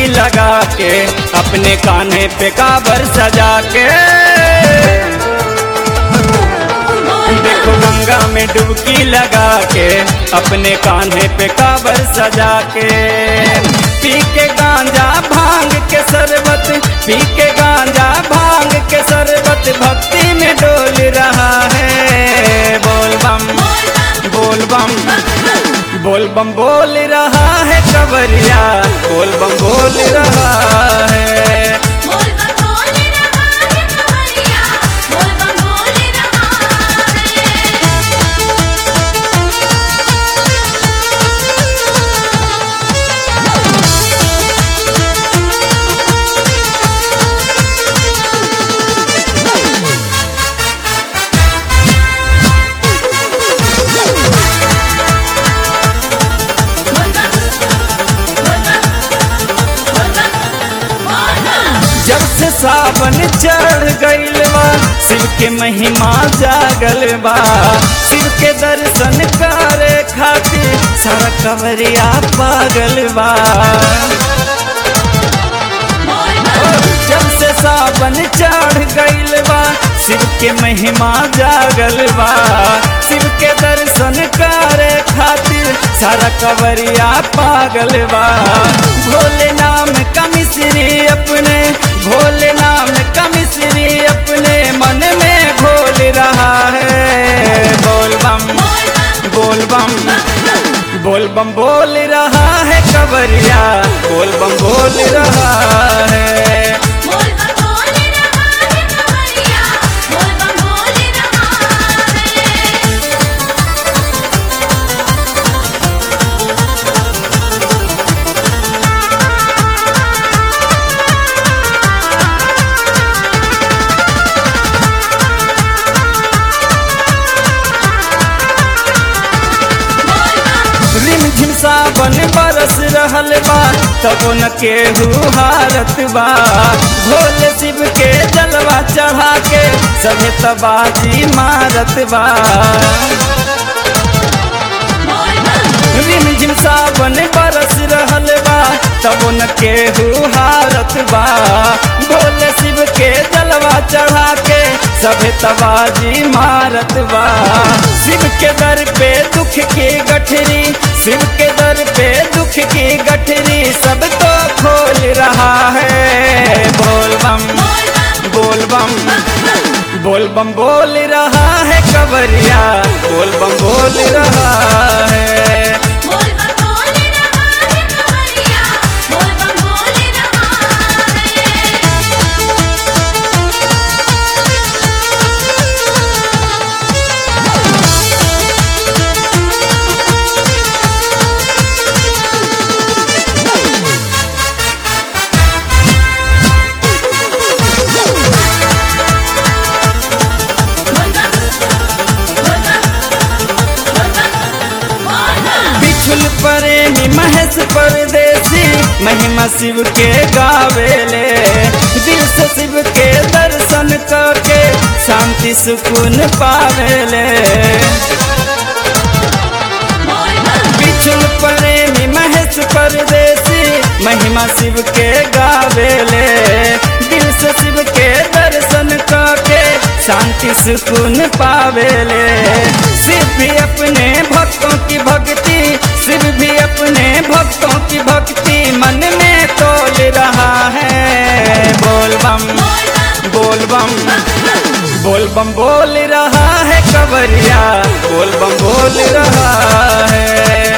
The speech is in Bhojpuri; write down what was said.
डुबकी लगा के, अपने कान्हे पे काबर सजा के। देखो गंगा में डुबकी लगा के, अपने कान्हे पे काबर सजा के। पी के गांजा भांग के शरबत, पी के गांजा भांग के शरबत, भक्ति में डोल रहा है। बोल बम बोल बम बोल बम बोल रहा है कवरिया, बोल बम बोल रहा है। जब से सावन चढ़ गइल बा, शिव के महिमा जागल बा। शिव के दर्शन करे खातिर सारा कवरिया पागल बा। जब से सावन चढ़ गइल बा, शिव के महिमा जागल बा। शिव के दर्शन करे खातिर सारा कवरिया पागल बा। भोले नाम का मिश्री अपने, भोले नाम का मिश्री अपने मन में घोल रहा है। बोल बम बोल बम बोल बम बोल रहा है कवरिया, बोल बम बोल रहा है। रिमझिम सावन बरस रहल बा, तबो न केहू हारत बा। भोले शिव के जलवा चढ़ा के सभे तबाजी मारत बा। रिमझिम सावन बरस रहल बा, तबो न केहू हारत बा। भोले शिव के जलवा चढ़ा के सभे तबाजी मारत बा। शिव के दर पे दुख की गठरी, शिव के दर पे दुख की गठरी सब तो खोल रहा है। बोल बम बोल बम बोल बम बोल रहा है कवरिया, बोल बम बोल रहा है। प्रेमी महेश परदेसी महिमा शिव के गावेले। दिल से शिव के दर्शन करके शांति सुकून पावेले। बिछुल प्रेमी महेश परदेसी महिमा शिव के गावेले। दिल से शिव के दर्शन करके शांति सुकून पावेले। शिव भी अपने भक्तों की भक्ति, शिव भी अपने भक्तों की भक्ति मन में तोल रहा है। बोल बम बोल बम बोल बम बोल रहा है कवरिया, बोल बम बोल रहा है।